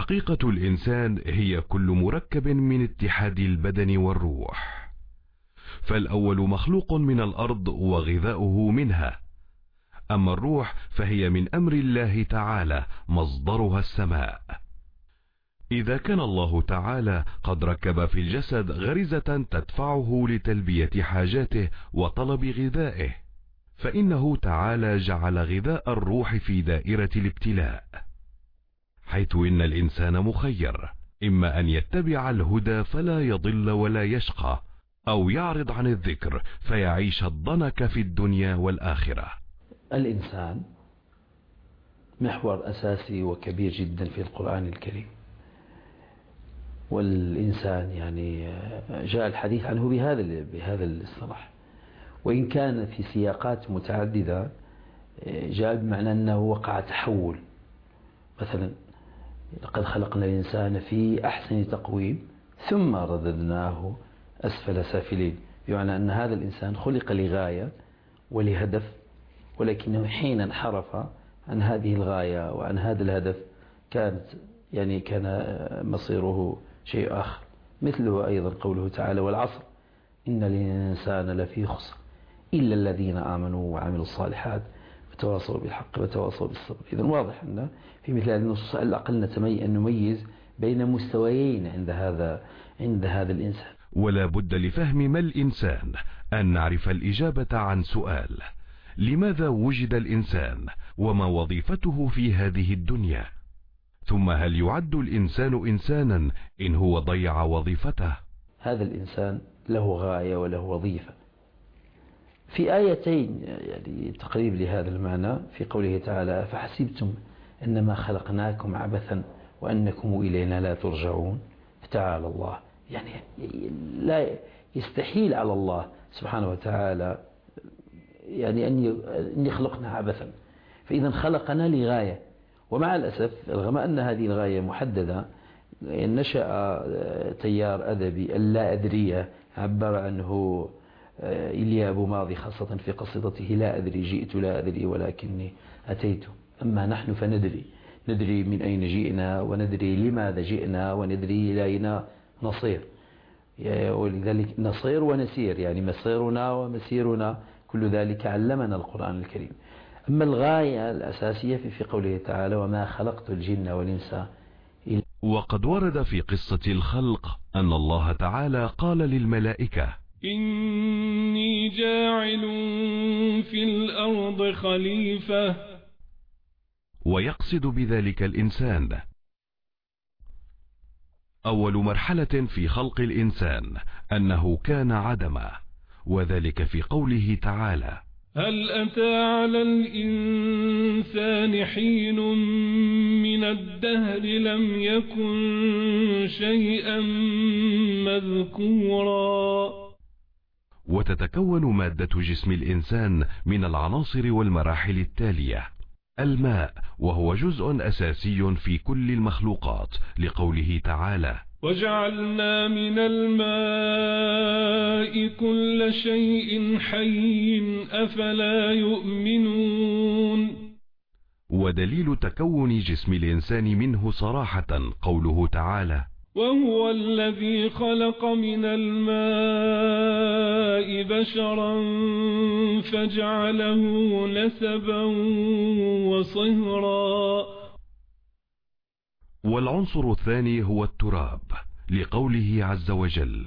حقيقة الإنسان هي كل مركب من اتحاد البدن والروح، فالأول مخلوق من الأرض وغذاؤه منها، أما الروح فهي من أمر الله تعالى مصدرها السماء. إذا كان الله تعالى قد ركب في الجسد غريزة تدفعه لتلبية حاجاته وطلب غذائه، فإنه تعالى جعل غذاء الروح في دائرة الابتلاء، حيث إن الإنسان مخير، إما أن يتبع الهدى فلا يضل ولا يشقى، أو يعرض عن الذكر فيعيش الضنك في الدنيا والآخرة. الإنسان محور أساسي وكبير جدا في القرآن الكريم، والإنسان يعني جاء الحديث عنه بهذا الاصطلاح، وإن كان في سياقات متعددة جاء بمعنى أنه وقع تحول. مثلا لقد خلقنا الإنسان في أحسن تقويم ثم رددناه أسفل سافلين، بمعنى أن هذا الإنسان خلق لغاية ولهدف، ولكنه حين انحرف عن هذه الغاية وعن هذا الهدف كان مصيره شيء آخر. مثله أيضا قوله تعالى: والعصر إن الإنسان لفي خسر إلا الذين آمنوا وعملوا الصالحات وتواصوا بالحق وتواصوا بالصبر. إذن واضح أن في مثل هذه النصوص على الأقل أن نميز بين مستويين عند هذا الإنسان. ولا بد لفهم ما الإنسان أن نعرف الإجابة عن سؤال: لماذا وجد الإنسان وما وظيفته في هذه الدنيا؟ ثم هل يعد الإنسان إنسانا إن هو ضيع وظيفته؟ هذا الإنسان له غاية وله وظيفة. في آيتين يعني تقريب لهذا المعنى، في قوله تعالى: فحسبتم أنما خلقناكم عبثا وأنكم إلينا لا ترجعون. فتعالى الله، يعني لا يستحيل على الله سبحانه وتعالى يعني أن يخلقنا عبثا، فإذا خلقنا لغاية. ومع الأسف رغم أن هذه الغاية محددة، نشأ تيار أدبي اللا أدرية عبر عنه إليا أبو ماضي خاصة في قصيدته: لا أدري جئت لا أدري ولكني أتيت. أما نحن ندري من أين جئنا، وندري لماذا جئنا، وندري إلى أين نصير. ولذلك نصير ونسير، يعني مصيرنا ومسيرنا كل ذلك علمنا القرآن الكريم. أما الغاية الأساسية في قوله تعالى: وما خلقت الجن والإنس. وقد ورد في قصة الخلق أن الله تعالى قال للملائكة: إني جاعل في الأرض خليفة، ويقصد بذلك الإنسان. أول مرحلة في خلق الإنسان أنه كان عدما، وذلك في قوله تعالى: هل أتى على الإنسان حين من الدهر لم يكن شيئا مذكورا. وتتكون مادة جسم الإنسان من العناصر والمراحل التالية: الماء، وهو جزء أساسي في كل المخلوقات، لقوله تعالى: وجعلنا من الماء كل شيء حي أفلا يؤمنون. ودليل تكون جسم الإنسان منه صراحة قوله تعالى: وهو الذي خلق من الماء بشرا فجعله نسبا وصهرا. والعنصر الثاني هو التراب، لقوله عز وجل: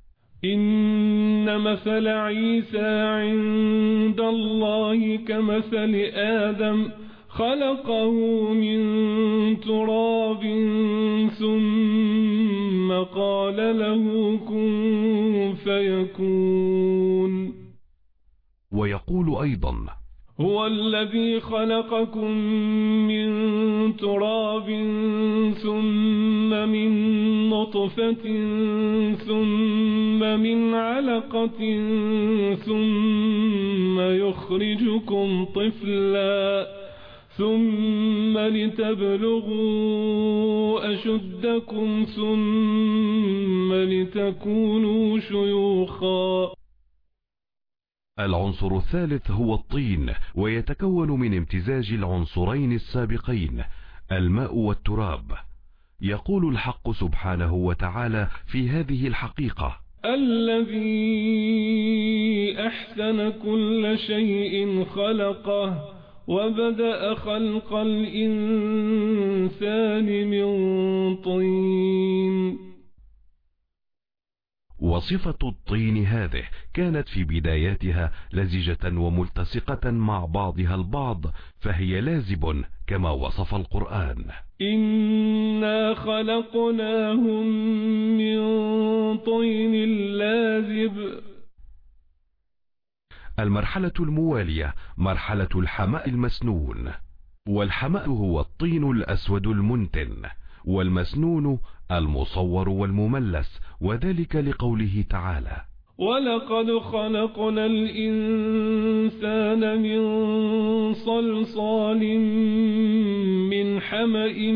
إن مثل عيسى عند الله كمثل آدم خلقه من تراب ثم قال له كن فيكون. ويقول أيضا: هو الذي خلقكم من تراب ثم من نطفة ثم من علقة ثم يخرجكم طفلا ثم لتبلغوا أشدكم ثم لتكونوا شيوخا. العنصر الثالث هو الطين، ويتكون من امتزاج العنصرين السابقين الماء والتراب، يقول الحق سبحانه وتعالى في هذه الحقيقة: الذي أحسن كل شيء خلقه وبدأ خلق الإنسان من طين. وصفة الطين هذه كانت في بداياتها لزجة وملتصقة مع بعضها البعض، فهي لازب كما وصف القرآن: إنا خلقناهم من طين لازب. المرحلة الموالية مرحلة الحمأ المسنون، والحمأ هو الطين الأسود المنتن، والمسنون المصور والمملس، وذلك لقوله تعالى: ولقد خلقنا الإنسان من صلصال من حمأ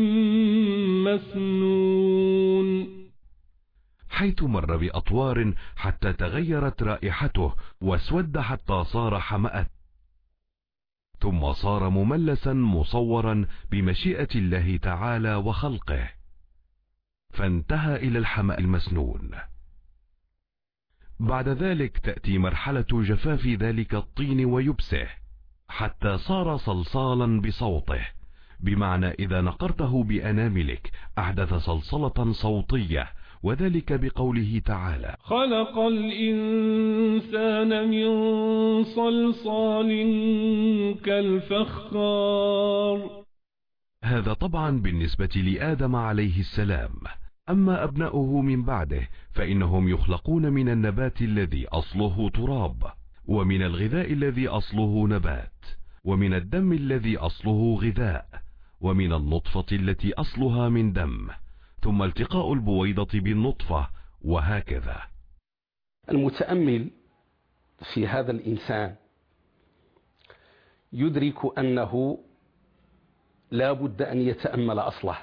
مسنون، حيث مر بأطوار حتى تغيرت رائحته واسود حتى صار حمأ، ثم صار مملسا مصورا بمشيئة الله تعالى وخلقه، فانتهى إلى الحمأ المسنون. بعد ذلك تأتي مرحلة جفاف ذلك الطين ويبسه حتى صار صلصالا بصوته، بمعنى إذا نقرته بأناملك أحدث صلصلة صوتية، وذلك بقوله تعالى: خلق الإنسان من صلصال كالفخار. هذا طبعا بالنسبة لآدم عليه السلام. أما أبناؤه من بعده فإنهم يخلقون من النبات الذي أصله تراب، ومن الغذاء الذي أصله نبات، ومن الدم الذي أصله غذاء، ومن النطفة التي أصلها من دم، ثم التقاء البويضة بالنطفة، وهكذا. المتأمل في هذا الإنسان يدرك أنه لا بد أن يتأمل أصله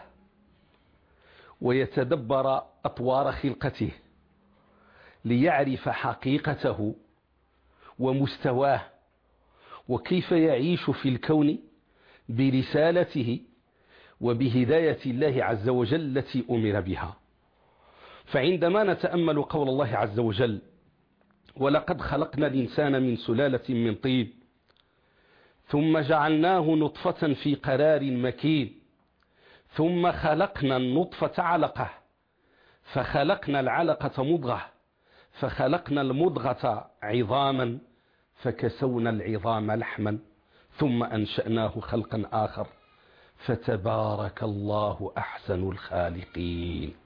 ويتدبر أطوار خلقته ليعرف حقيقته ومستواه، وكيف يعيش في الكون برسالته وبهداية الله عز وجل التي أمر بها. فعندما نتأمل قول الله عز وجل: ولقد خلقنا الإنسان من سلالة من طين ثم جعلناه نطفة في قرار مكين ثم خلقنا النطفة علقة فخلقنا العلقة مضغة فخلقنا المضغة عظاما فكسونا العظام لحما ثم أنشأناه خلقا آخر فتبارك الله أحسن الخالقين.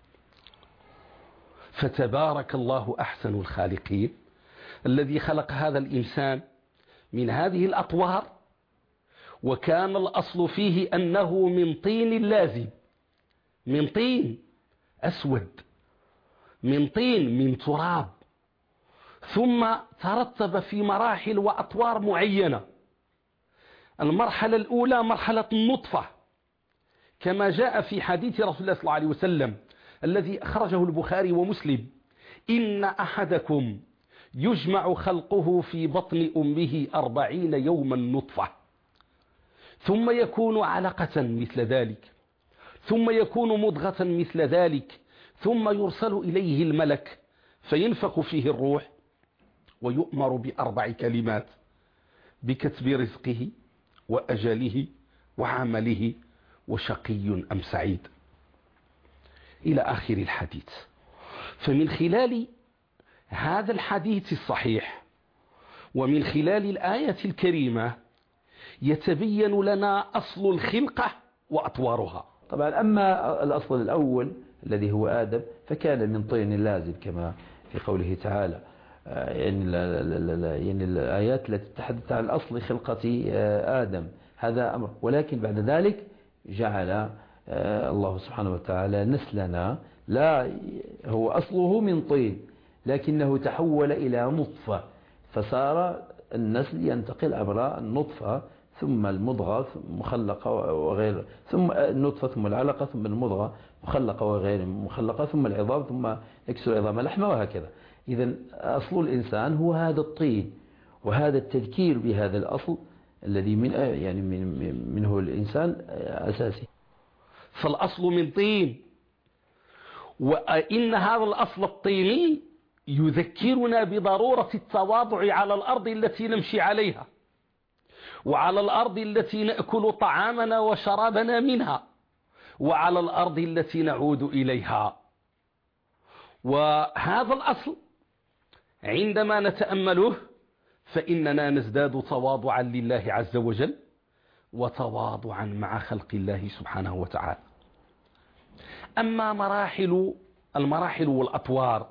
فتبارك الله أحسن الخالقين الذي خلق هذا الإنسان من هذه الأطوار، وكان الأصل فيه أنه من طين لازب، من طين أسود، من طين من تراب، ثم ترتب في مراحل وأطوار معينة. المرحلة الأولى مرحلة النطفة، كما جاء في حديث رسول الله صلى الله عليه وسلم الذي أخرجه البخاري ومسلم: إن أحدكم يجمع خلقه في بطن أمه 40 يوما نطفة، ثم يكون علقة مثل ذلك، ثم يكون مضغة مثل ذلك، ثم يرسل إليه الملك فينفخ فيه الروح ويؤمر ب4 كلمات: بكتب رزقه وأجله وعمله وشقي أم سعيد، إلى آخر الحديث. فمن خلال هذا الحديث الصحيح ومن خلال الآية الكريمة يتبين لنا أصل الخلقة وأطوارها. طبعا أما الأصل الأول الذي هو آدم فكان من طين لازب كما في قوله تعالى، يعني الآيات التي تتحدث عن أصل خلقة آدم هذا أمر، ولكن بعد ذلك جعل الله سبحانه وتعالى نسلنا لا هو أصله من طين لكنه تحول إلى نطفة، فصار النسل ينتقل عبر النطفة ثم المضغة مخلقة وغير، ثم النطفة ثم العلقة ثم المضغة مخلقة وغير مخلقة ثم العظام ثم يكسر العظام لحمة وهكذا. إذن أصل الإنسان هو هذا الطين، وهذا التذكير بهذا الأصل الذي منه الإنسان أساسي. فالأصل من طين، وإن هذا الأصل الطيني يذكرنا بضرورة التواضع على الأرض التي نمشي عليها، وعلى الأرض التي نأكل طعامنا وشرابنا منها، وعلى الأرض التي نعود إليها. وهذا الأصل عندما نتأمله فإننا نزداد تواضعا لله عز وجل وتواضعا مع خلق الله سبحانه وتعالى. أما المراحل والأطوار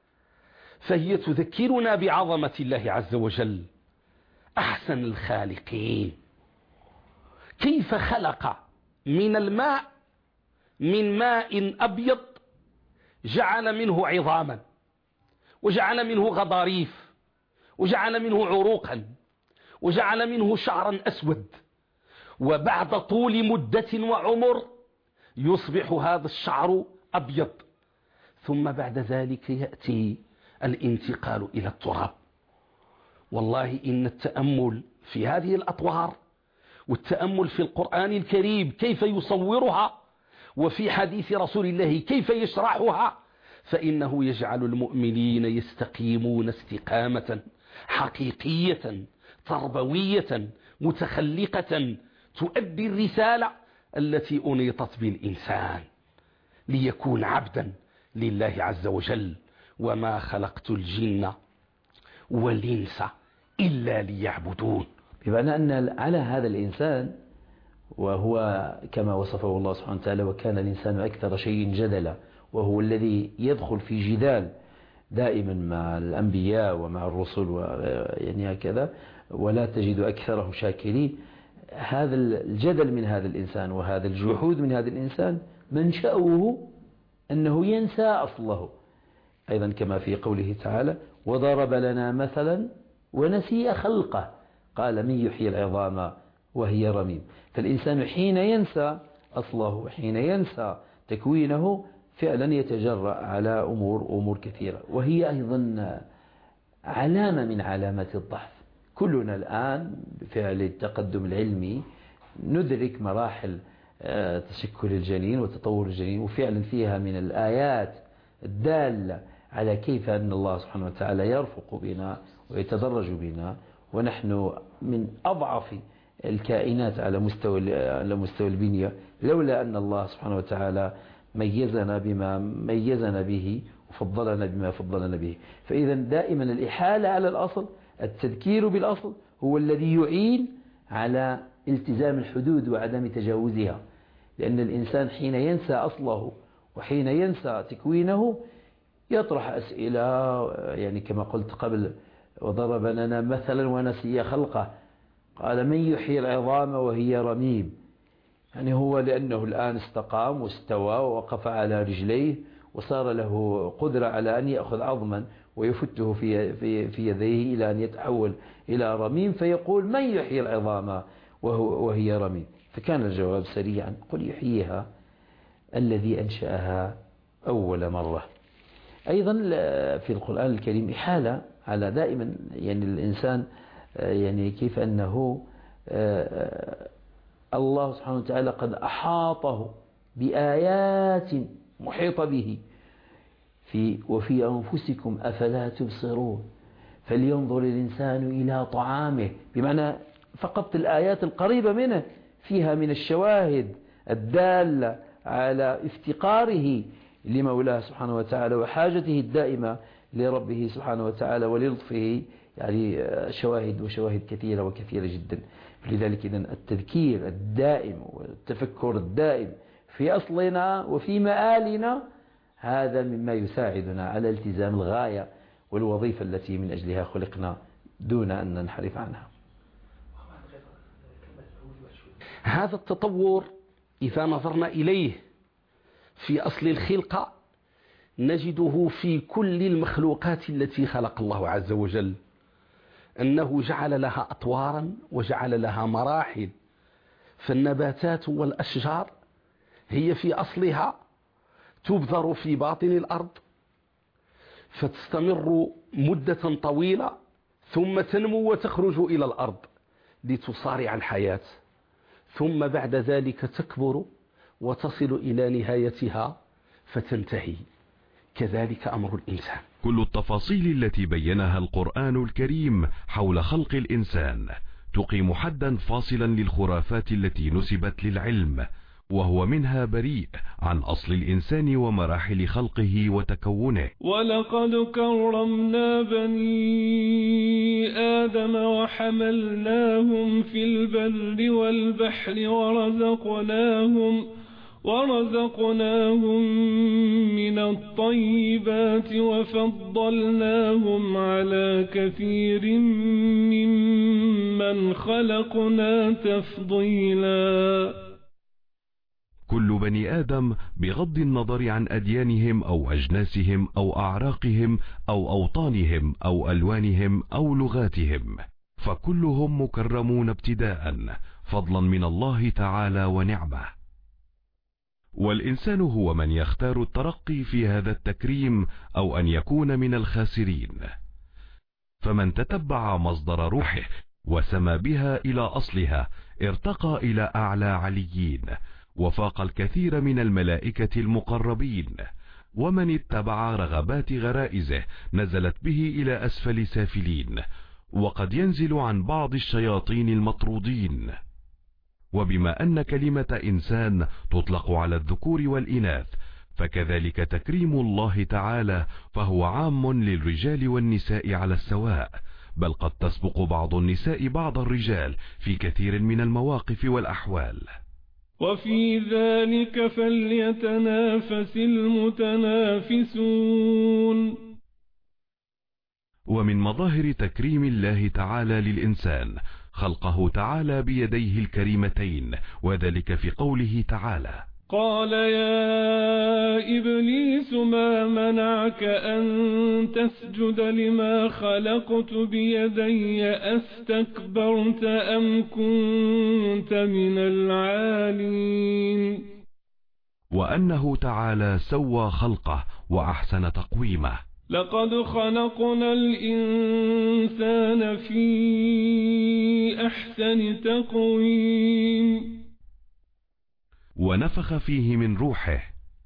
فهي تذكرنا بعظمة الله عز وجل، أحسن الخالقين، كيف خلق من الماء من ماء أبيض جعل منه عظاما، وجعل منه غضاريف، وجعل منه عروقا، وجعل منه شعرا أسود، وبعد طول مدة وعمر يصبح هذا الشعر أبيض، ثم بعد ذلك يأتي الانتقال إلى التراب. والله إن التأمل في هذه الأطوار والتأمل في القرآن الكريم كيف يصورها، وفي حديث رسول الله كيف يشرحها، فإنه يجعل المؤمنين يستقيمون استقامة حقيقية تربوية متخلقة تؤدي الرسالة التي أنيطت بالإنسان ليكون عبدا لله عز وجل. وما خلقت الجن والإنس إلا ليعبدون. بمعنى أن على هذا الإنسان، وهو كما وصفه الله سبحانه وتعالى: وكان الإنسان أكثر شيء جدلا، وهو الذي يدخل في جدال دائما مع الأنبياء ومع الرسل يعني هكذا، ولا تجد أكثرهم شاكرين. هذا الجدل من هذا الإنسان وهذا الجحود من هذا الإنسان منشأه أنه ينسى أصله، أيضا كما في قوله تعالى: وضرب لنا مثلا ونسي خلقه قال من يحيي العظام وهي رميم. فالإنسان حين ينسى أصله، حين ينسى تكوينه، فعلا يتجرأ على أمور كثيرة، وهي أيضا علامة من علامات الضعف. كلنا الآن بفعل التقدم العلمي ندرك مراحل تشكل الجنين وتطور الجنين، وفعلا فيها من الآيات الدالة على كيف أن الله سبحانه وتعالى يرفق بنا ويتدرج بنا، ونحن من أضعف الكائنات على مستوى البنية، لولا أن الله سبحانه وتعالى ميزنا بما ميزنا به وفضلنا بما فضلنا به. فإذا دائما الإحالة على الأصل، التذكير بالأصل، هو الذي يعين على التزام الحدود وعدم تجاوزها. لأن الإنسان حين ينسى أصله وحين ينسى تكوينه يطرح أسئلة، يعني كما قلت قبل: وضرب لنا مثلا ونسي خلقه قال من يحيي العظام وهي رميم. يعني هو لأنه الآن استقام واستوى ووقف على رجليه وصار له قدرة على أن يأخذ عظما ويفته في يديه إلى أن يتحول إلى رميم، فيقول من يحيي العظام وهي رميم. فكان الجواب سريعا: قل يحييها الذي أنشأها أول مرة. أيضا في القرآن الكريم إحالة على دائما يعني الإنسان، يعني كيف أنه الله سبحانه وتعالى قد أحاطه بآيات محيطة به وفي أنفسكم أفلا تبصرون فلينظر الإنسان إلى طعامه. بمعنى فقط الآيات القريبة منه فيها من الشواهد الدالة على افتقاره لمولاه سبحانه وتعالى وحاجته الدائمة لربه سبحانه وتعالى وللطفه، يعني شواهد كثيرة وكثيرة جدا. لذلك إذن التذكير الدائم والتفكر الدائم في أصلنا وفي مآلنا هذا مما يساعدنا على التزام الغاية والوظيفة التي من أجلها خلقنا دون أن ننحرف عنها. هذا التطور إذا نظرنا إليه في أصل الخلقة نجده في كل المخلوقات التي خلق الله عز وجل، أنه جعل لها أطوارا وجعل لها مراحل. فالنباتات والأشجار هي في أصلها تبذر في باطن الأرض فتستمر مدة طويلة ثم تنمو وتخرج إلى الأرض لتصارع الحياة، ثم بعد ذلك تكبر وتصل إلى نهايتها فتنتهي. كذلك أمر الإنسان. كل التفاصيل التي بينها القرآن الكريم حول خلق الإنسان تقيم حدا فاصلا للخرافات التي نسبت للعلم، وهو منها بريء عن أصل الإنسان ومراحل خلقه وتكونه. ولقد كرمنا بني آدم وحملناهم في البر والبحر ورزقناهم من الطيبات وفضلناهم على كثير ممن خلقنا تفضيلا. كل بني آدم بغض النظر عن أديانهم أو أجناسهم أو أعراقهم أو أوطانهم أو ألوانهم أو لغاتهم، فكلهم مكرمون ابتداء فضلا من الله تعالى ونعمه. والإنسان هو من يختار الترقي في هذا التكريم أو أن يكون من الخاسرين. فمن تتبع مصدر روحه وسمى بها إلى أصلها ارتقى إلى أعلى عليين، وفاق الكثير من الملائكة المقربين. ومن اتبع رغبات غرائزه نزلت به إلى أسفل سافلين، وقد ينزل عن بعض الشياطين المطرودين. وبما أن كلمة إنسان تطلق على الذكور والإناث، فكذلك تكريم الله تعالى فهو عام للرجال والنساء على السواء، بل قد تسبق بعض النساء بعض الرجال في كثير من المواقف والأحوال. وفي ذلك فليتنافس المتنافسون. ومن مظاهر تكريم الله تعالى للإنسان خلقه تعالى بيديه الكريمتين، وذلك في قوله تعالى: قال يا إبليس ما منعك أن تسجد لما خلقت بيدي أستكبرت أم كنت من العالين. وأنه تعالى سوى خلقه وأحسن تقويمه. لقد خلقنا الإنسان في أحسن تقويم. ونفخ فيه من روحه.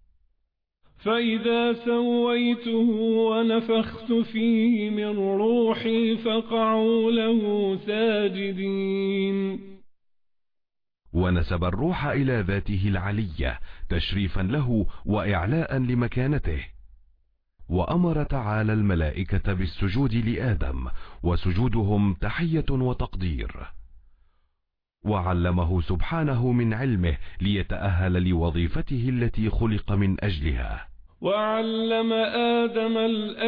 فإذا سويته ونفخت فيه من روحي فقعوا له ساجدين. ونسب الروح إلى ذاته العلية تشريفا له وإعلاء لمكانته. وأمر تعالى الملائكة بالسجود لآدم، وسجودهم تحية وتقدير. وعلمه سبحانه من علمه ليتأهل لوظيفته التي خلق من أجلها. وعلم آدم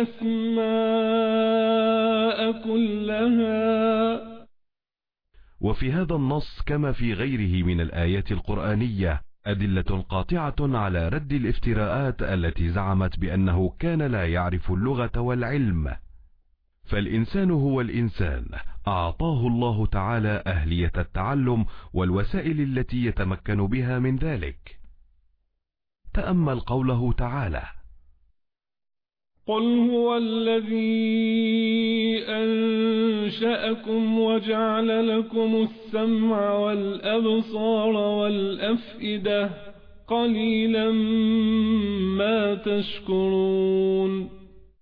الأسماء كلها. وفي هذا النص كما في غيره من الآيات القرآنية أدلة قاطعة على رد الافتراءات التي زعمت بأنه كان لا يعرف اللغة والعلم. فالإنسان هو الإنسان، أعطاه الله تعالى أهلية التعلم والوسائل التي يتمكن بها من ذلك. تأمل قوله تعالى: قل هو الذي أنشأكم وجعل لكم السمع والأبصار والأفئدة قليلا ما تشكرون.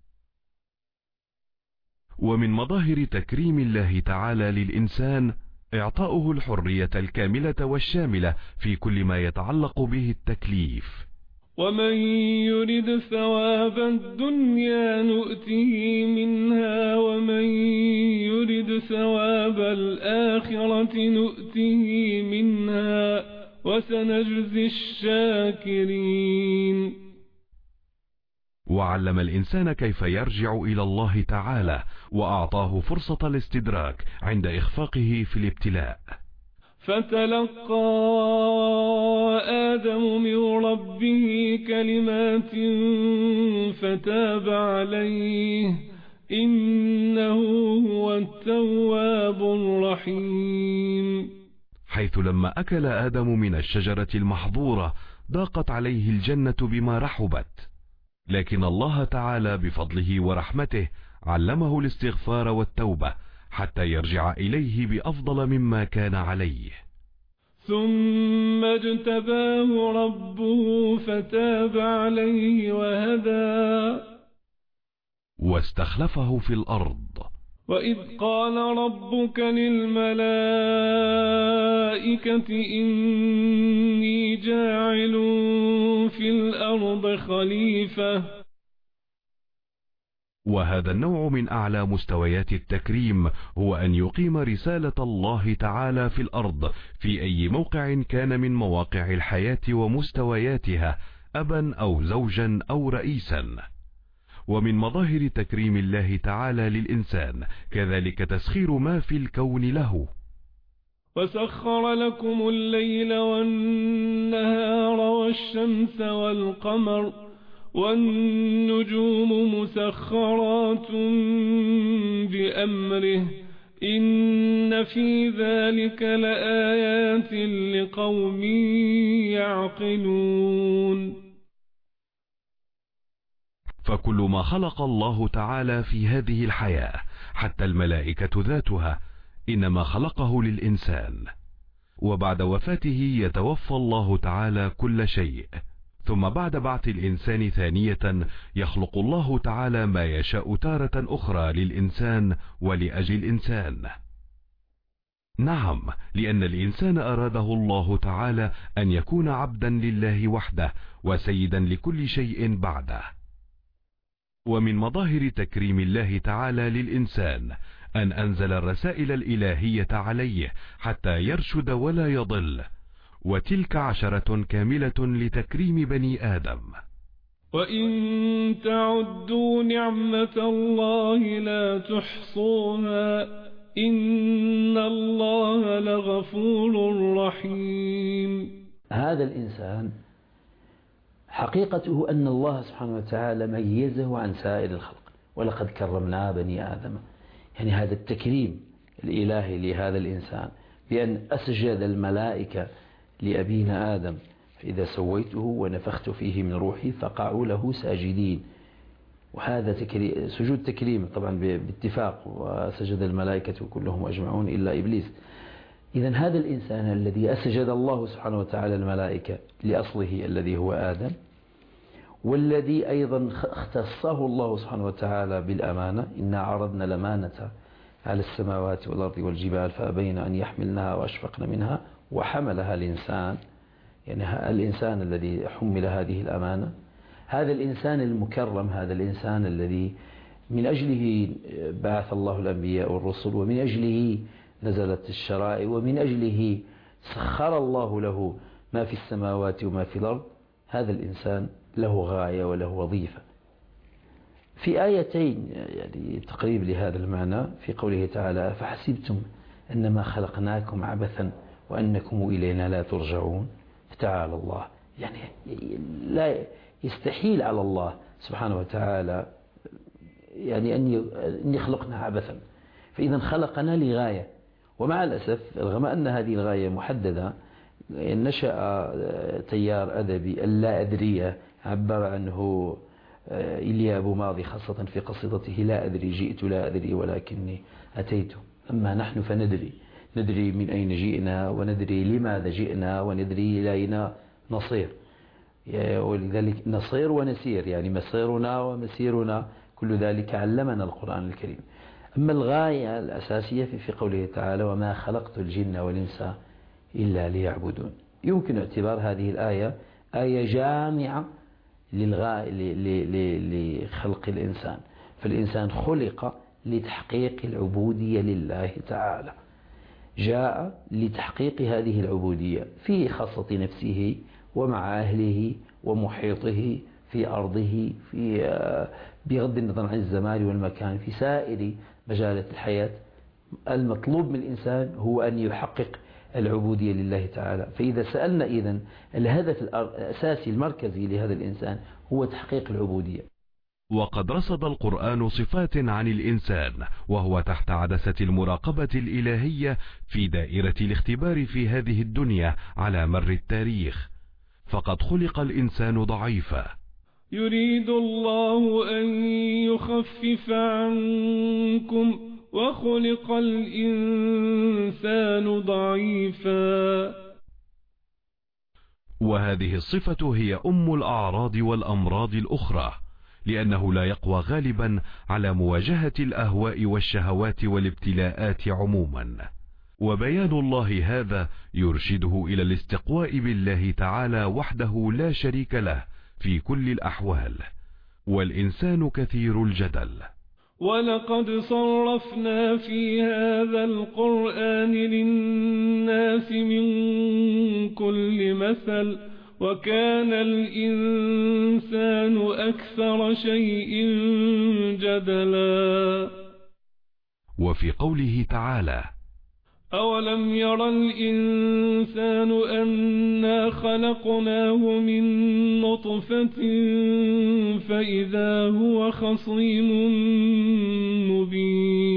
ومن مظاهر تكريم الله تعالى للإنسان إعطاؤه الحرية الكاملة والشاملة في كل ما يتعلق به التكليف. ومن يرد ثواب الدنيا نؤته منها ومن يرد ثواب الآخرة نؤته منها وسنجزي الشاكرين. وعلم الإنسان كيف يرجع إلى الله تعالى، وأعطاه فرصة الاستدراك عند إخفاقه في الابتلاء. فتلقى آدم من ربه كلمات فتاب عليه إنه هو التواب الرحيم. حيث لما أكل آدم من الشجرة المحظورة ضاقت عليه الجنة بما رحبت، لكن الله تعالى بفضله ورحمته علمه الاستغفار والتوبة حتى يرجع إليه بأفضل مما كان عليه. ثم اجتباه ربه فتاب عليه وهدى واستخلفه في الأرض. وإذ قال ربك للملائكة إني جاعل في الأرض خليفة. وهذا النوع من أعلى مستويات التكريم هو أن يقيم رسالة الله تعالى في الأرض في أي موقع كان من مواقع الحياة ومستوياتها، أبا أو زوجا أو رئيسا. ومن مظاهر تكريم الله تعالى للإنسان كذلك تسخير ما في الكون له. وسخر لكم الليل والنهار والشمس والقمر والنجوم مسخرات بأمره إن في ذلك لآيات لقوم يعقلون. فكل ما خلق الله تعالى في هذه الحياة حتى الملائكة ذاتها إنما خلقه للإنسان، وبعد وفاته يتوفى الله تعالى كل شيء، ثم بعد بعث الإنسان ثانية يخلق الله تعالى ما يشاء تارة أخرى للإنسان ولأجل الإنسان. نعم، لأن الإنسان أراده الله تعالى أن يكون عبدا لله وحده وسيدا لكل شيء بعده. ومن مظاهر تكريم الله تعالى للإنسان أن أنزل الرسائل الإلهية عليه حتى يرشد ولا يضل، وتلك 10 كاملة لتكريم بني آدم. وإن تعدوا نعمة الله لا تحصوها إن الله لغفور رحيم. هذا الإنسان حقيقته أن الله سبحانه وتعالى ميزه عن سائر الخلق، ولقد كرمنا بني آدم. يعني هذا التكريم الإلهي لهذا الإنسان بأن أسجد الملائكة لأبينا آدم فإذا سويته ونفخت فيه من روحي فقعوا له ساجدين. وهذا سجود تكريم طبعا باتفاق، وسجد الملائكة كلهم أجمعون إلا إبليس. إذن هذا الإنسان الذي أسجد الله سبحانه وتعالى الملائكة لأصله الذي هو آدم، والذي أيضا اختصه الله سبحانه وتعالى بالأمانة، إنا عرضنا الأمانة على السماوات والأرض والجبال فأبين أن يحملنها وأشفقن منها وحملها الإنسان. يعني الإنسان الذي حمل هذه الأمانة، هذا الإنسان المكرم، هذا الإنسان الذي من أجله بعث الله الأنبياء والرسل، ومن أجله نزلت الشرائع، ومن أجله سخر الله له ما في السماوات وما في الأرض. هذا الإنسان له غاية وله وظيفة. في آيتين يعني تقريب لهذا المعنى، في قوله تعالى فحسبتم أنما خلقناكم عبثا وأنكم إلينا لا ترجعون. فتعالى الله، يعني لا يستحيل على الله سبحانه وتعالى يعني أن يخلقنا عبثا، فإذا خلقنا لغاية. ومع الأسف رغم أن هذه الغاية محددة، نشأ تيار أدبي اللا أدرية عبر عنه إليا أبو ماضي خاصة في قصيدته لا أدري جئت لا أدري ولكني أتيت. أما نحن فندري، ندري من أين جئنا وندري لماذا جئنا وندري إلى أين نصير. ولذلك نصير ونسير، يعني مصيرنا ومسيرنا كل ذلك علمنا القرآن الكريم. أما الغاية الأساسية في قوله تعالى وما خلقت الجن والإنس إلا ليعبدون، يمكن اعتبار هذه الآية آية جامعة لخلق الإنسان. فالإنسان خلق لتحقيق العبودية لله تعالى، جاء لتحقيق هذه العبودية في خاصة نفسه ومع أهله ومحيطه في أرضه، بغض النظر عن الزمان والمكان، في سائر مجالات الحياة. المطلوب من الإنسان هو أن يحقق العبودية لله تعالى. فإذا سألنا إذن الهدف الأساسي المركزي لهذا الإنسان هو تحقيق العبودية. وقد رصد القرآن صفات عن الإنسان وهو تحت عدسة المراقبة الإلهية في دائرة الاختبار في هذه الدنيا على مر التاريخ. فقد خلق الإنسان ضعيفا، يريد الله أن يخفف عنكم وخلق الإنسان ضعيفا. وهذه الصفة هي أم الأعراض والأمراض الأخرى، لأنه لا يقوى غالبا على مواجهة الأهواء والشهوات والابتلاءات عموما. وبيان الله هذا يرشده إلى الاستقواء بالله تعالى وحده لا شريك له في كل الأحوال، والإنسان كثير الجدل. ولقد صرفنا في هذا القرآن للناس من كل مثل وكان الإنسان أكثر شيء جدلا. وفي قوله تعالى: أولم ير الإنسان أنا خلقناه من نطفة فإذا هو خصيم مبين.